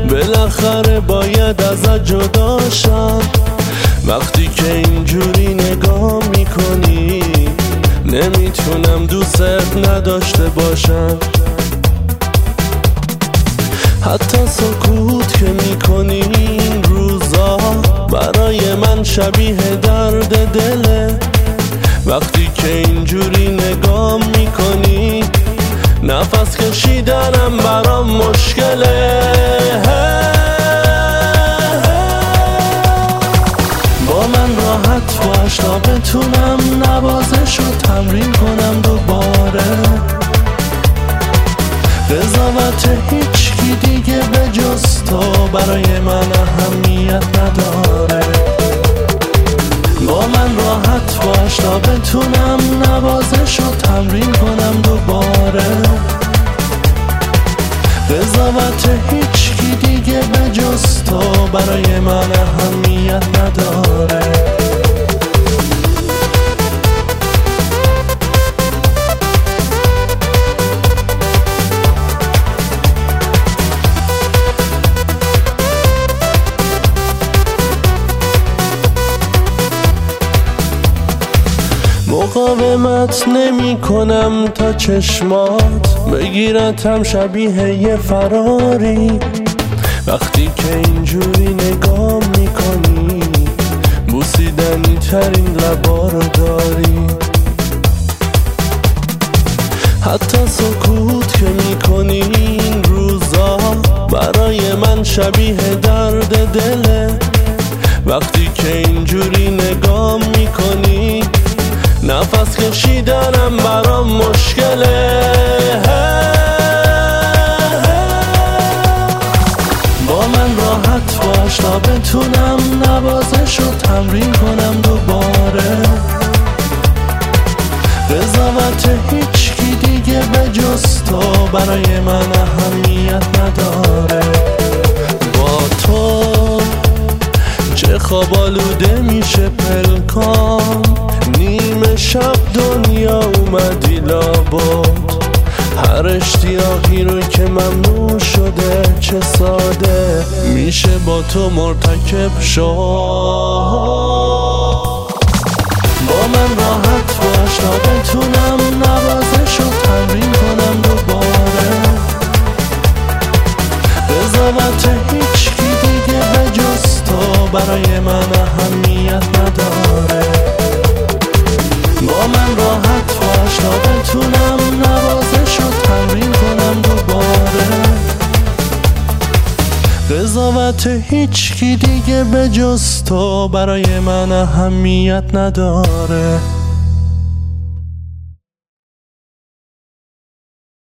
بالاخره باید ازت جدا شم. وقتی که اینجوری نگاه میکنی نمیتونم دوست نداشته باشم. حتی سکوت که میکنی این روزا برای من شبیه درد دله. وقتی که اینجوری نگاه میکنی نفس کشیدنم برام مشکله. با من راحت باش تا بتونم نوازش رو تمرین کنم دوباره. قضاوت هیچکی دیگه به جز تو برای من اهمیت نداره. با من راحت باش تا بتونم نوازش رو تمرین کنم دوباره. قضاوت هیچکی دیگه به جز تو برای من اهمیت نداره. مقاومت نمی کنم تا چشمات بگیرتم شبیه یه فراری. وقتی که اینجوری نگاه میکنی بوسیدنی ترین لبا رو داری. حتی سکوت که میکنی این روزا برای من شبیه درد دله. وقتی که اینجوری نگاه میکنی نفس کشیدنم برام مشکله. با من راحت باش تا بتونم نوازش رو تمرین کنم دوباره. قضاوت هیچکی دیگه به جز تو برای من اهمیت نداره. با تو چه خواب آلوده میشه پلکام. نیمه شب دنیا اومدی لابد. هر اشتیاقی رو که ممنوع شده چه ساده میشه با تو مرتکب شد. با من راحت باش تا بتونم نوازش رو تمرین کنم دوباره. قضاوت هیچکی دیگه به جز تو برای من اهمیت نداره. با من راحت باش تا بتونم نوازش رو تمرین کنم دوباره. قضاوت هیچکی دیگه به جز تو برای من اهمیت نداره.